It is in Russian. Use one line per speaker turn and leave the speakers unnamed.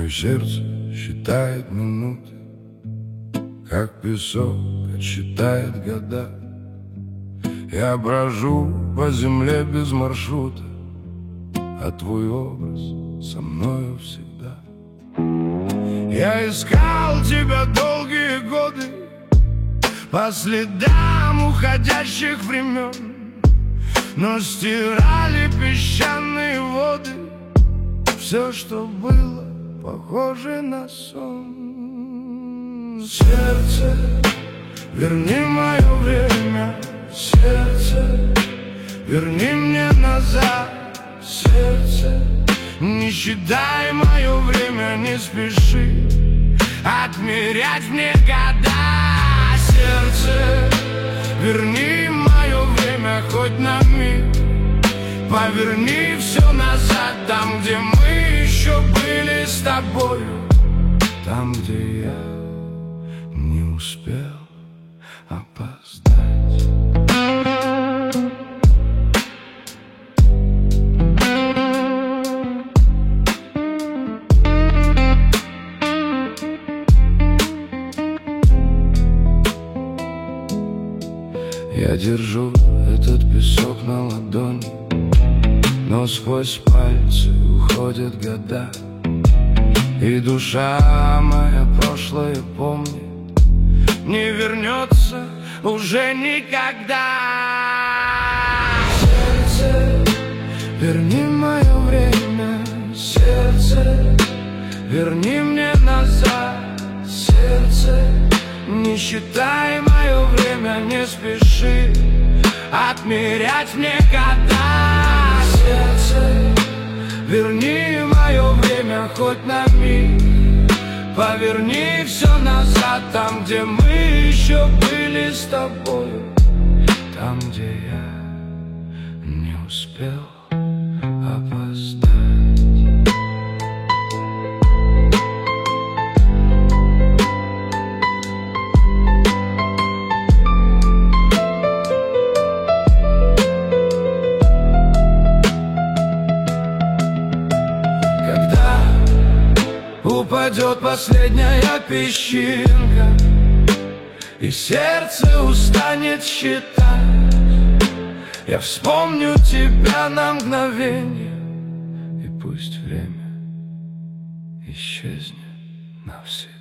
Мое сердце считает минуты, как песок отсчитает года. Я брожу по земле без маршрута, а твой образ со мною всегда. Я искал тебя долгие годы по следам уходящих времен, но стирали песчаные воды все, что было похоже на сон. Сердце, верни мое время. Сердце, верни мне назад. Сердце, не считай мое время, не спеши отмерять мне года. Сердце, верни мое время хоть на миг, поверни все назад, там, где мы еще были с тобою, там, где я не успел опоздать. Я держу этот песок на ладони, но сквозь пальцы уходят года, и душа моя прошлое помнит, не вернется уже никогда. Сердце, верни мое время. Сердце, верни мне назад. Сердце, не считай мое время, не спеши отмерять мне года. Сердце, верни мое время хоть на миг, поверни все назад, там, где мы еще были с тобою, там, где я не успел опоздать. Упадет последняя песчинка, и сердце устанет считать, я вспомню тебя на мгновение, и пусть время исчезнет навсегда.